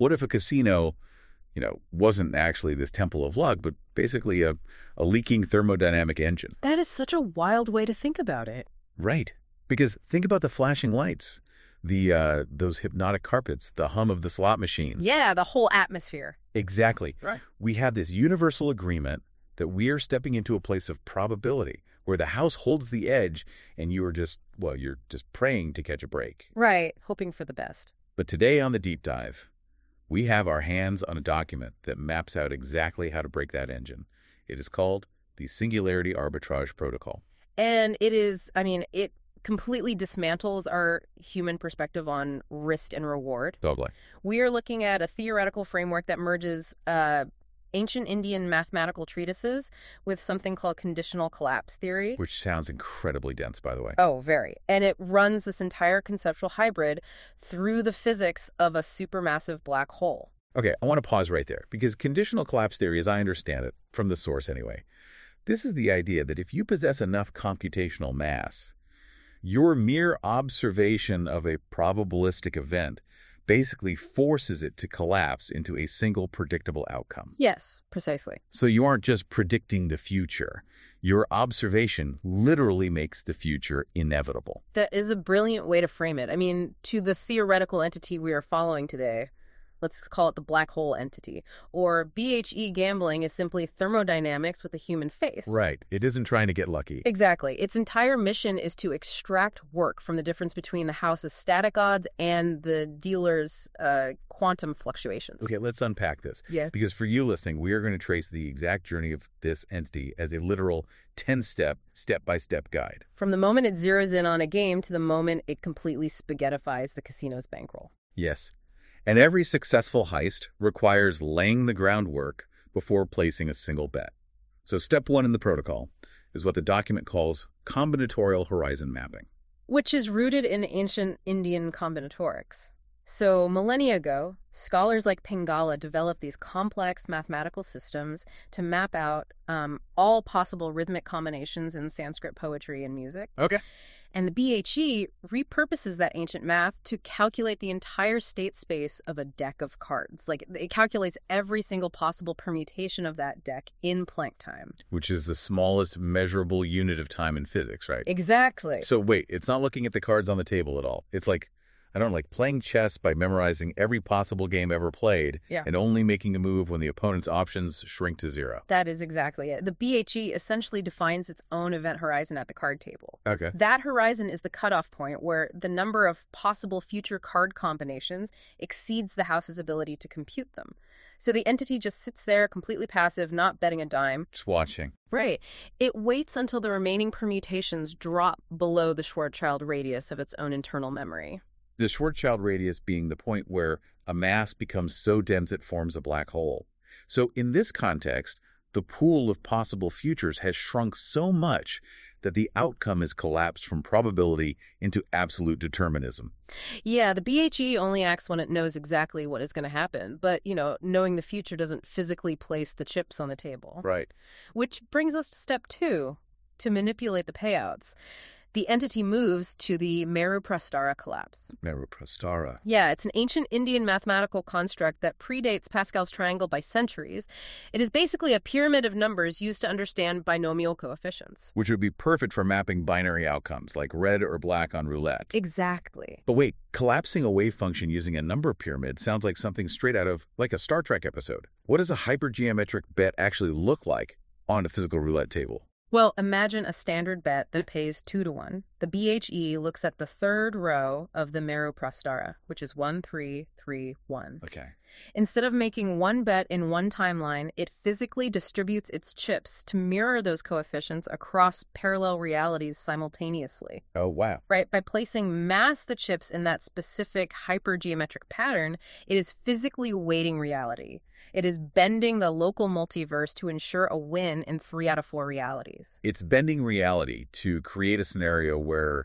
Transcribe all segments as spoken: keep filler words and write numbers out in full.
What if a casino, you know, wasn't actually this temple of luck, but basically a, a leaking thermodynamic engine? That is such a wild way to think about it. Right. Because think about the flashing lights, the uh, those hypnotic carpets, the hum of the slot machines. Yeah, the whole atmosphere. Exactly. Right. We have this universal agreement that we are stepping into a place of probability where the house holds the edge and you are just, well, you're just praying to catch a break. Right, hoping for the best. But today on the Deep Dive, we have our hands on a document that maps out exactly how to break that engine. It is called the Singularity Arbitrage Protocol. And it is, I mean, it completely dismantles our human perspective on risk and reward. Totally. We are looking at a theoretical framework that merges uh, ancient Indian mathematical treatises with something called conditional collapse theory. Which sounds incredibly dense, by the way. Oh, very. And it runs this entire conceptual hybrid through the physics of a supermassive black hole. Okay, I want to pause right there, because conditional collapse theory, as I understand it, from the source anyway, this is the idea that if you possess enough computational mass, your mere observation of a probabilistic event basically forces it to collapse into a single predictable outcome. Yes, precisely. So you aren't just predicting the future. Your observation literally makes the future inevitable. That is a brilliant way to frame it. I mean, to the theoretical entity we are following today, let's call it the black hole entity, or B H E gambling is simply thermodynamics with a human face. Right. It isn't trying to get lucky. Exactly. Its entire mission is to extract work from the difference between the house's static odds and the dealer's uh, quantum fluctuations. Okay, let's unpack this. Yeah. Because for you listening, we are going to trace the exact journey of this entity as a literal ten-step, step-by-step guide. From the moment it zeroes in on a game to the moment it completely spaghettifies the casino's bankroll. Yes. And every successful heist requires laying the groundwork before placing a single bet. So step one in the protocol is what the document calls combinatorial horizon mapping, which is rooted in ancient Indian combinatorics. So millennia ago, scholars like Pingala developed these complex mathematical systems to map out um, all possible rhythmic combinations in Sanskrit poetry and music. Okay. And the B H E repurposes that ancient math to calculate the entire state space of a deck of cards. Like, it calculates every single possible permutation of that deck in Planck time. Which is the smallest measurable unit of time in physics, right? Exactly. So wait, it's not looking at the cards on the table at all. It's like, I don't know, like playing chess by memorizing every possible game ever played yeah. and only making a move when the opponent's options shrink to zero. That is exactly it. The B H E essentially defines its own event horizon at the card table. Okay. That horizon is the cutoff point where the number of possible future card combinations exceeds the house's ability to compute them. So the entity just sits there completely passive, not betting a dime. Just watching. Right. It waits until the remaining permutations drop below the Schwarzschild radius of its own internal memory. The Schwarzschild radius being the point where a mass becomes so dense it forms a black hole. So in this context, the pool of possible futures has shrunk so much that the outcome has collapsed from probability into absolute determinism. Yeah, the B H E only acts when it knows exactly what is going to happen. But, you know, knowing the future doesn't physically place the chips on the table. Right. Which brings us to step two, to manipulate the payouts. The entity moves to the Meru-Prastara collapse. Meru-Prastara. Yeah, it's an ancient Indian mathematical construct that predates Pascal's triangle by centuries. It is basically a pyramid of numbers used to understand binomial coefficients. Which would be perfect for mapping binary outcomes, like red or black on roulette. Exactly. But wait, collapsing a wave function using a number pyramid sounds like something straight out of, like, a Star Trek episode. What does a hypergeometric bet actually look like on a physical roulette table? Well, imagine a standard bet that pays two to one. The B H E looks at the third row of the Meru-Prastara, which is one, three, three, one. Okay. Instead of making one bet in one timeline, it physically distributes its chips to mirror those coefficients across parallel realities simultaneously. Oh, wow. Right? By placing mass the chips in that specific hypergeometric pattern, it is physically weighting reality. It is bending the local multiverse to ensure a win in three out of four realities. It's bending reality to create a scenario where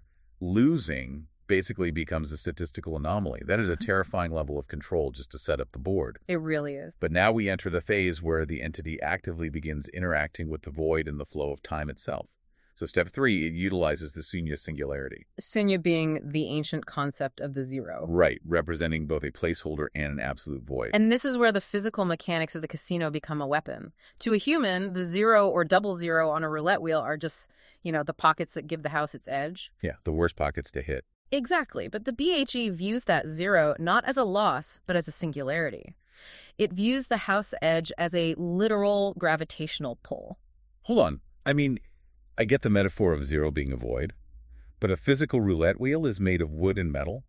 losing basically becomes a statistical anomaly. That is a terrifying level of control just to set up the board. It really is. But now we enter the phase where the entity actively begins interacting with the void and the flow of time itself. So step three, it utilizes the sunya singularity. Sunya being the ancient concept of the zero. Right, representing both a placeholder and an absolute void. And this is where the physical mechanics of the casino become a weapon. To a human, the zero or double zero on a roulette wheel are just, you know, the pockets that give the house its edge. Yeah, the worst pockets to hit. Exactly, but the B H E views that zero not as a loss, but as a singularity. It views the house edge as a literal gravitational pull. Hold on. I mean, I get the metaphor of zero being a void, but a physical roulette wheel is made of wood and metal.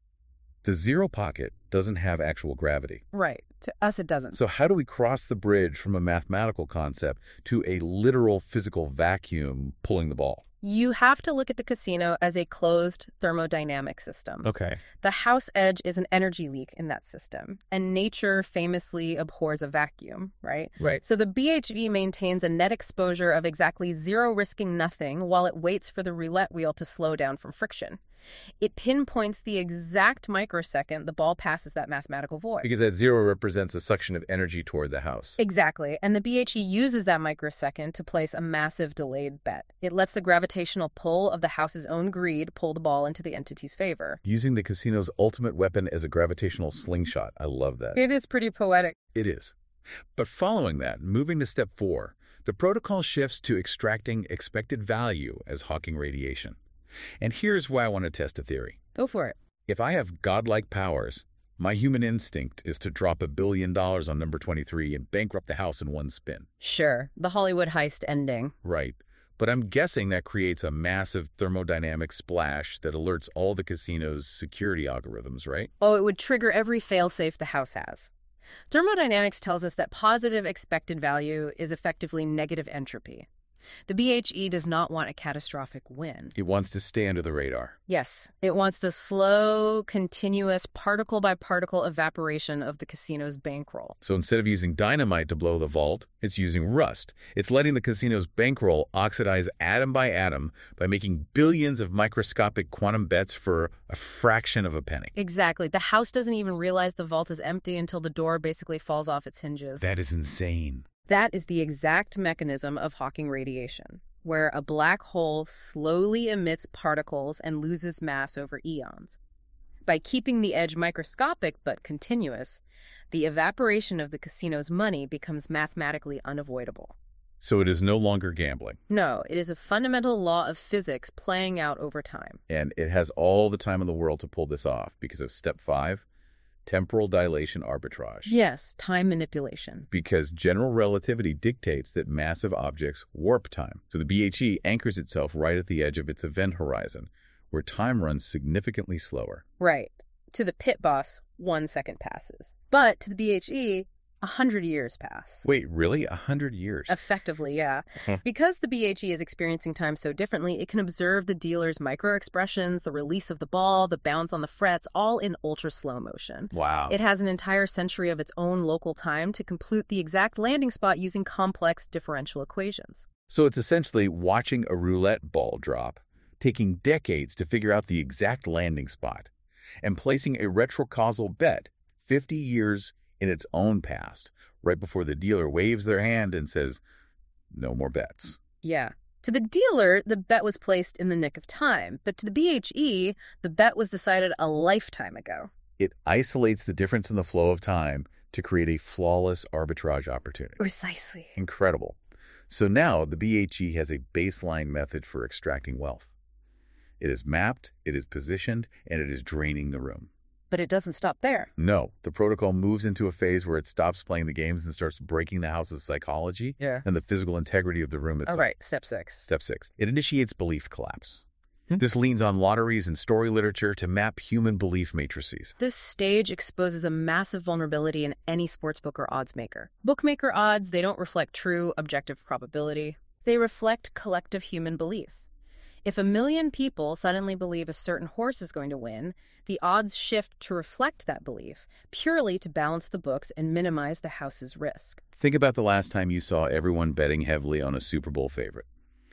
The zero pocket doesn't have actual gravity. Right. To us, it doesn't. So how do we cross the bridge from a mathematical concept to a literal physical vacuum pulling the ball? You have to look at the casino as a closed thermodynamic system. Okay. The house edge is an energy leak in that system, and nature famously abhors a vacuum, right? Right. So the B H E maintains a net exposure of exactly zero, risking nothing, while it waits for the roulette wheel to slow down from friction. It pinpoints the exact microsecond the ball passes that mathematical void. Because that zero represents a suction of energy toward the house. Exactly. And the B H E uses that microsecond to place a massive delayed bet. It lets the gravitational pull of the house's own greed pull the ball into the entity's favor. Using the casino's ultimate weapon as a gravitational slingshot. I love that. It is pretty poetic. It is. But following that, moving to step four, the protocol shifts to extracting expected value as Hawking radiation. And here's why I want to test a theory. Go for it. If I have godlike powers, my human instinct is to drop a billion dollars on number twenty-three and bankrupt the house in one spin. Sure. The Hollywood heist ending. Right. But I'm guessing that creates a massive thermodynamic splash that alerts all the casino's security algorithms, right? Oh, it would trigger every failsafe the house has. Thermodynamics tells us that positive expected value is effectively negative entropy. The B H E does not want a catastrophic win. It wants to stay under the radar. Yes, it wants the slow, continuous, particle-by-particle evaporation of the casino's bankroll. So instead of using dynamite to blow the vault, it's using rust. It's letting the casino's bankroll oxidize atom by atom by making billions of microscopic quantum bets for a fraction of a penny. Exactly. The house doesn't even realize the vault is empty until the door basically falls off its hinges. That is insane. That is the exact mechanism of Hawking radiation, where a black hole slowly emits particles and loses mass over eons. By keeping the edge microscopic but continuous, the evaporation of the casino's money becomes mathematically unavoidable. So it is no longer gambling. No, it is a fundamental law of physics playing out over time. And it has all the time in the world to pull this off because of step five, temporal dilation arbitrage. Yes, time manipulation. Because general relativity dictates that massive objects warp time. So the B H E anchors itself right at the edge of its event horizon, where time runs significantly slower. Right. To the pit boss, one second passes. But to the B H E, a hundred years pass. Wait, really? A hundred years? Effectively, yeah. Because the B H E is experiencing time so differently, it can observe the dealer's micro-expressions, the release of the ball, the bounce on the frets, all in ultra-slow motion. Wow. It has an entire century of its own local time to compute the exact landing spot using complex differential equations. So it's essentially watching a roulette ball drop, taking decades to figure out the exact landing spot, and placing a retrocausal bet fifty years in its own past, right before the dealer waves their hand and says, no more bets. Yeah. To the dealer, the bet was placed in the nick of time, but to the B H E, the bet was decided a lifetime ago. It isolates the difference in the flow of time to create a flawless arbitrage opportunity. Precisely. Incredible. So now the B H E has a baseline method for extracting wealth. It is mapped, it is positioned, and it is draining the room. But it doesn't stop there. No, the protocol moves into a phase where it stops playing the games and starts breaking the house's psychology Yeah. and the physical integrity of the room itself. All right, step six. Step six. It initiates belief collapse. Hmm? This leans on lotteries and story literature to map human belief matrices. This stage exposes a massive vulnerability in any sportsbook or odds maker. Bookmaker odds, they don't reflect true, objective probability. They reflect collective human belief. If a million people suddenly believe a certain horse is going to win, the odds shift to reflect that belief, purely to balance the books and minimize the house's risk. Think about the last time you saw everyone betting heavily on a Super Bowl favorite.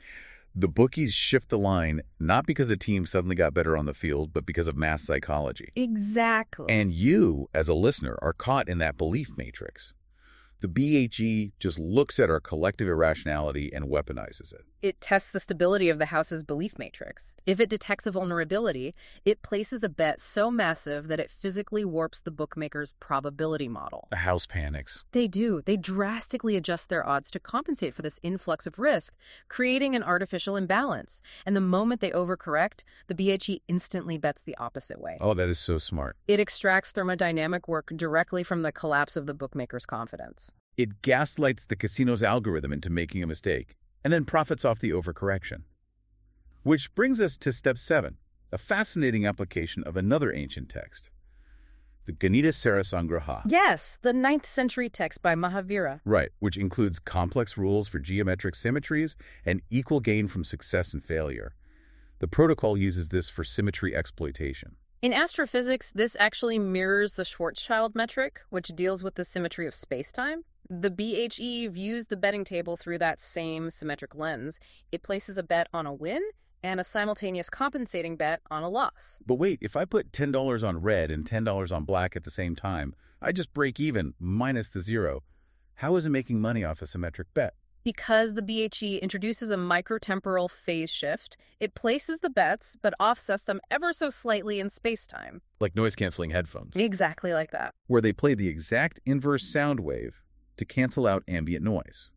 The bookies shift the line not because the team suddenly got better on the field, but because of mass psychology. Exactly. And you, as a listener, are caught in that belief matrix. The B H E just looks at our collective irrationality and weaponizes it. It tests the stability of the house's belief matrix. If it detects a vulnerability, it places a bet so massive that it physically warps the bookmaker's probability model. The house panics. They do. They drastically adjust their odds to compensate for this influx of risk, creating an artificial imbalance. And the moment they overcorrect, the B H E instantly bets the opposite way. Oh, that is so smart. It extracts thermodynamic work directly from the collapse of the bookmaker's confidence. It gaslights the casino's algorithm into making a mistake, and then profits off the overcorrection. Which brings us to step seven, a fascinating application of another ancient text, the Ganita Sarasangraha. Yes, the ninth century text by Mahavira. Right, which includes complex rules for geometric symmetries and equal gain from success and failure. The protocol uses this for symmetry exploitation. In astrophysics, this actually mirrors the Schwarzschild metric, which deals with the symmetry of spacetime. The B H E views the betting table through that same symmetric lens. It places a bet on a win and a simultaneous compensating bet on a loss. But wait, if I put ten dollars on red and ten dollars on black at the same time, I just break even, minus the zero. How is it making money off a symmetric bet? Because the B H E introduces a microtemporal phase shift, it places the bets but offsets them ever so slightly in spacetime. Like noise-canceling headphones. Exactly like that. Where they play the exact inverse sound wave to cancel out ambient noise.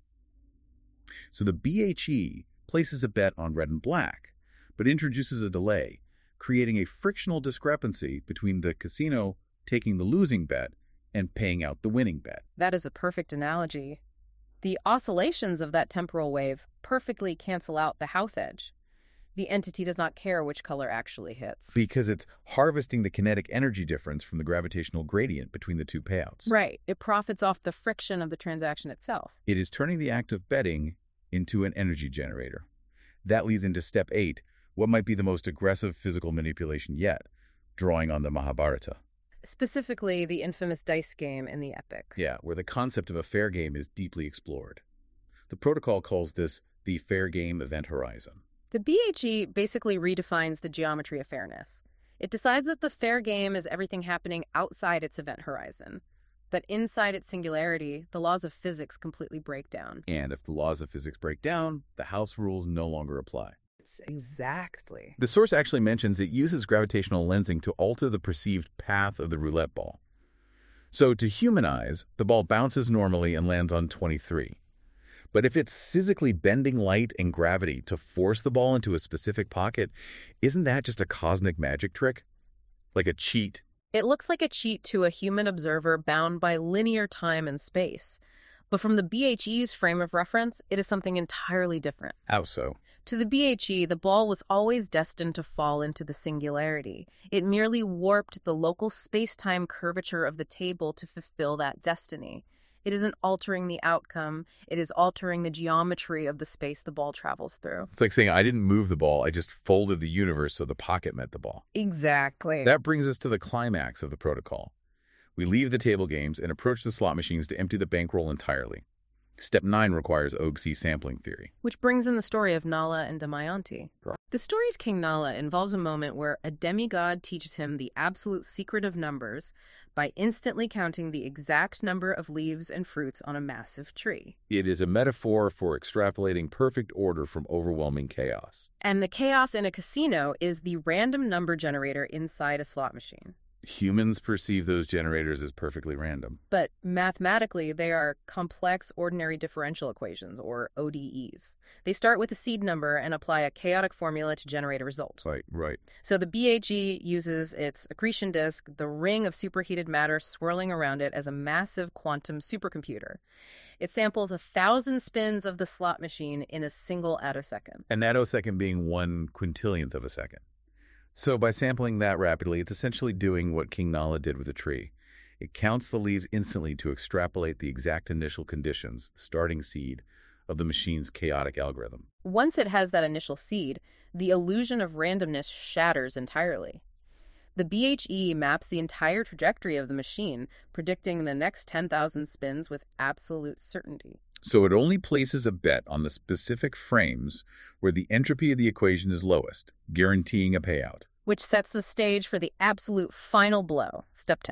So the B H E places a bet on red and black, but introduces a delay, creating a frictional discrepancy between the casino taking the losing bet and paying out the winning bet. That is a perfect analogy. The oscillations of that temporal wave perfectly cancel out the house edge. The entity does not care which color actually hits. Because it's harvesting the kinetic energy difference from the gravitational gradient between the two payouts. Right. It profits off the friction of the transaction itself. It is turning the act of betting into an energy generator. That leads into step eight, what might be the most aggressive physical manipulation yet, drawing on the Mahabharata. Specifically, the infamous dice game in the epic. Yeah, where the concept of a fair game is deeply explored. The protocol calls this the fair game event horizon. The B H E basically redefines the geometry of fairness. It decides that the fair game is everything happening outside its event horizon. But inside its singularity, the laws of physics completely break down. And if the laws of physics break down, the house rules no longer apply. Exactly. The source actually mentions it uses gravitational lensing to alter the perceived path of the roulette ball. So to human eyes, the ball bounces normally and lands on twenty-three. But if it's physically bending light and gravity to force the ball into a specific pocket, isn't that just a cosmic magic trick? Like a cheat? It looks like a cheat to a human observer bound by linear time and space. But from the B H E's frame of reference, it is something entirely different. How so? To the B H E, the ball was always destined to fall into the singularity. It merely warped the local space-time curvature of the table to fulfill that destiny. It isn't altering the outcome. It is altering the geometry of the space the ball travels through. It's like saying I didn't move the ball, I just folded the universe so the pocket met the ball. Exactly. That brings us to the climax of the protocol. We leave the table games and approach the slot machines to empty the bankroll entirely. Step nine requires Ogsi sampling theory. Which brings in the story of Nala and Damayanti. The story of King Nala involves a moment where a demigod teaches him the absolute secret of numbers by instantly counting the exact number of leaves and fruits on a massive tree. It is a metaphor for extrapolating perfect order from overwhelming chaos. And the chaos in a casino is the random number generator inside a slot machine. Humans perceive those generators as perfectly random. But mathematically, they are complex ordinary differential equations, or O D Es. They start with a seed number and apply a chaotic formula to generate a result. Right, right. So the B H E uses its accretion disk, the ring of superheated matter swirling around it, as a massive quantum supercomputer. It samples a thousand spins of the slot machine in a single attosecond. An attosecond being one quintillionth of a second. So by sampling that rapidly, it's essentially doing what King Nala did with the tree. It counts the leaves instantly to extrapolate the exact initial conditions, the starting seed, of the machine's chaotic algorithm. Once it has that initial seed, the illusion of randomness shatters entirely. The B H E maps the entire trajectory of the machine, predicting the next ten thousand spins with absolute certainty. So it only places a bet on the specific frames where the entropy of the equation is lowest, guaranteeing a payout. Which sets the stage for the absolute final blow, step ten.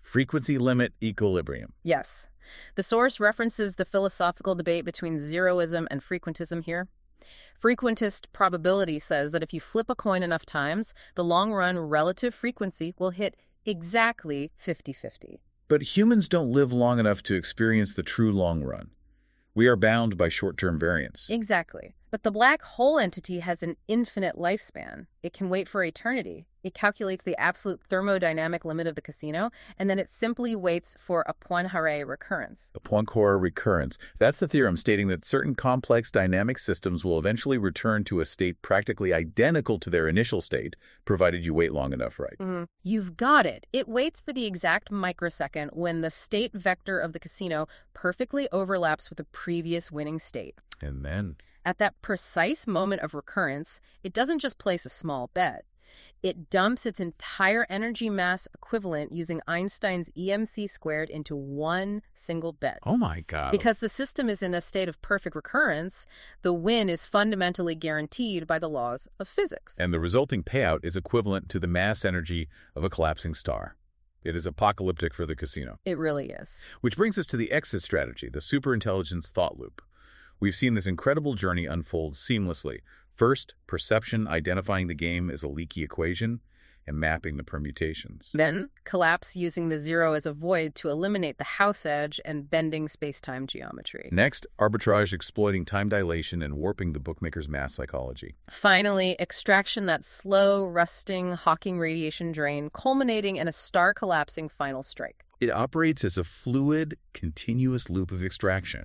Frequency limit equilibrium. Yes. The source references the philosophical debate between zeroism and frequentism here. Frequentist probability says that if you flip a coin enough times, the long-run relative frequency will hit exactly fifty fifty. But humans don't live long enough to experience the true long run. We are bound by short-term variance. Exactly. But the black hole entity has an infinite lifespan. It can wait for eternity. It calculates the absolute thermodynamic limit of the casino, and then it simply waits for a Poincaré recurrence. A Poincaré recurrence. That's the theorem stating that certain complex dynamic systems will eventually return to a state practically identical to their initial state, provided you wait long enough, right? Mm-hmm. You've got it. It waits for the exact microsecond when the state vector of the casino perfectly overlaps with the previous winning state. And then? At that precise moment of recurrence, it doesn't just place a small bet. It dumps its entire energy mass equivalent using Einstein's E M C squared into one single bet. Oh my God. Because the system is in a state of perfect recurrence, the win is fundamentally guaranteed by the laws of physics. And the resulting payout is equivalent to the mass energy of a collapsing star. It is apocalyptic for the casino. It really is. Which brings us to the exit strategy, the superintelligence thought loop. We've seen this incredible journey unfold seamlessly. First, perception identifying the game as a leaky equation and mapping the permutations. Then, collapse using the zero as a void to eliminate the house edge and bending space-time geometry. Next, arbitrage exploiting time dilation and warping the bookmaker's mass psychology. Finally, extraction that slow, rusting, Hawking radiation drain, culminating in a star collapsing final strike. It operates as a fluid, continuous loop of extraction.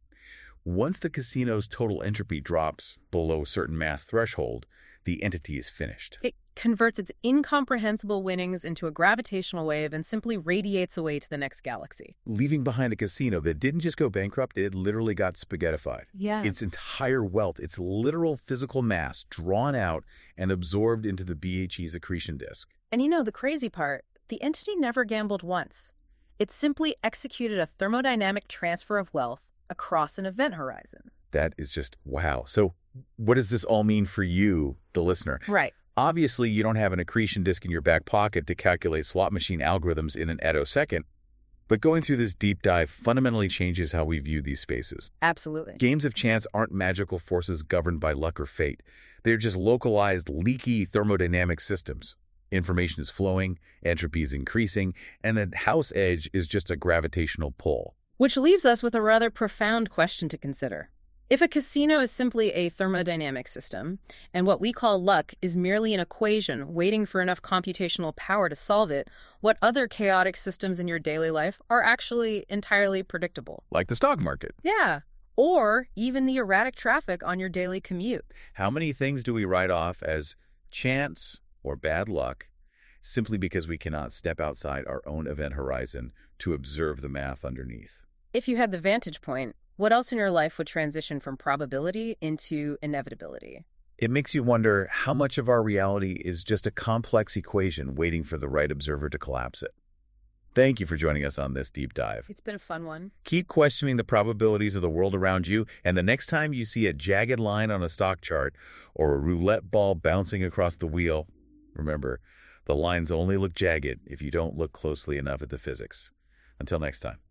Once the casino's total entropy drops below a certain mass threshold, the entity is finished. It converts its incomprehensible winnings into a gravitational wave and simply radiates away to the next galaxy. Leaving behind a casino that didn't just go bankrupt, it literally got spaghettified. Yeah. Its entire wealth, its literal physical mass, drawn out and absorbed into the B H E's accretion disk. And you know, the crazy part, the entity never gambled once. It simply executed a thermodynamic transfer of wealth across an event horizon. That is just wow. So what does this all mean for you, the listener? Right. Obviously, you don't have an accretion disk in your back pocket to calculate slot machine algorithms in an attosecond, but going through this deep dive fundamentally changes how we view these spaces. Absolutely. Games of chance aren't magical forces governed by luck or fate. They're just localized, leaky thermodynamic systems. Information is flowing, entropy is increasing, and the house edge is just a gravitational pull. Which leaves us with a rather profound question to consider. If a casino is simply a thermodynamic system, and what we call luck is merely an equation waiting for enough computational power to solve it, what other chaotic systems in your daily life are actually entirely predictable? Like the stock market. Yeah. Or even the erratic traffic on your daily commute. How many things do we write off as chance or bad luck simply because we cannot step outside our own event horizon to observe the math underneath? If you had the vantage point, what else in your life would transition from probability into inevitability? It makes you wonder how much of our reality is just a complex equation waiting for the right observer to collapse it. Thank you for joining us on this deep dive. It's been a fun one. Keep questioning the probabilities of the world around you, and the next time you see a jagged line on a stock chart or a roulette ball bouncing across the wheel, remember, the lines only look jagged if you don't look closely enough at the physics. Until next time.